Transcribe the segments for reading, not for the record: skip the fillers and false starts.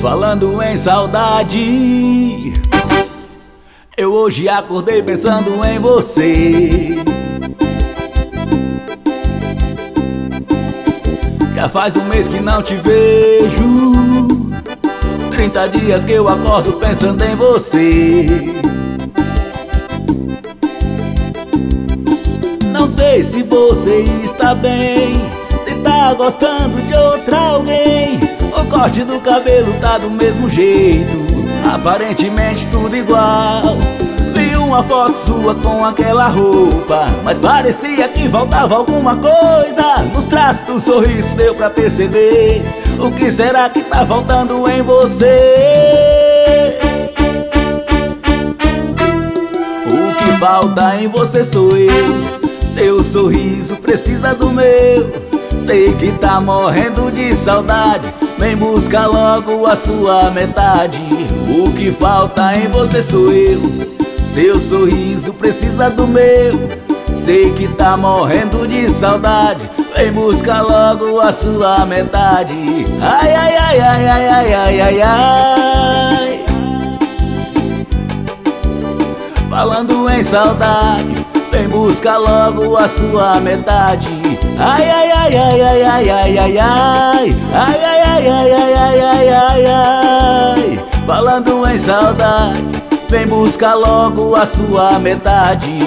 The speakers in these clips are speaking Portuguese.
Falando em saudade, eu hoje acordei pensando em você. Já faz um mês que não te vejo, 30 dias que eu acordo pensando em você. Não sei se você está bem, se tá gostando de outra alguém. O corte do cabelo tá do mesmo jeito, aparentemente tudo igual. Vi uma foto sua com aquela roupa, mas parecia que faltava alguma coisa. Nos traços do sorriso deu pra perceber. O que será que tá faltando em você? O que falta em você sou eu. Seu sorriso precisa do meu. Sei que tá morrendo de saudade, vem buscar logo a sua metade. O que falta em você sou eu. Seu sorriso precisa do meu. Sei que tá morrendo de saudade, vem buscar logo a sua metade. Ai, ai, ai, ai, ai, ai, ai, ai, ai. Falando em saudade, vem buscar logo a sua metade. Ai, ai, ai, ai, ai, ai, ai, ai, ai. Ai, ai, ai, ai, ai, ai, ai, ai, ai. Falando em saudade, vem buscar logo a sua metade.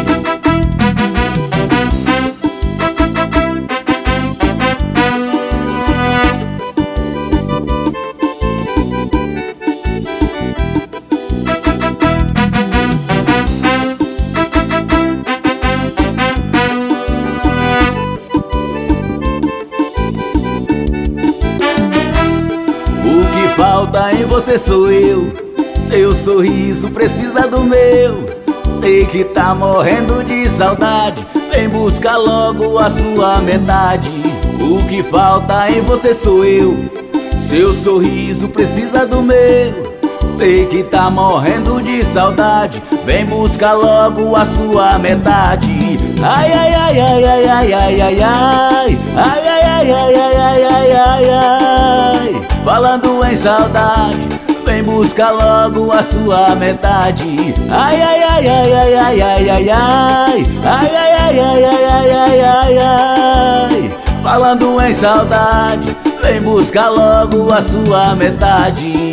O que falta em você sou eu. Seu sorriso precisa do meu. Sei que tá morrendo de saudade, vem buscar logo a sua metade. O que falta em você sou eu. Seu sorriso precisa do meu. Sei que tá morrendo de saudade, vem buscar logo a sua metade. Ai, ai, ai, ai, ai, ai, ai, ai, ai. Ai, ai, ai, ai, ai, ai, ai, ai, ai. Falando em saudade, vem buscar logo a sua metade. Ai, ai, ai, ai, ai, ai, ai, ai, ai. Ai, ai, ai, ai, ai, ai, ai, ai, ai. Falando em saudade, vem buscar logo a sua metade.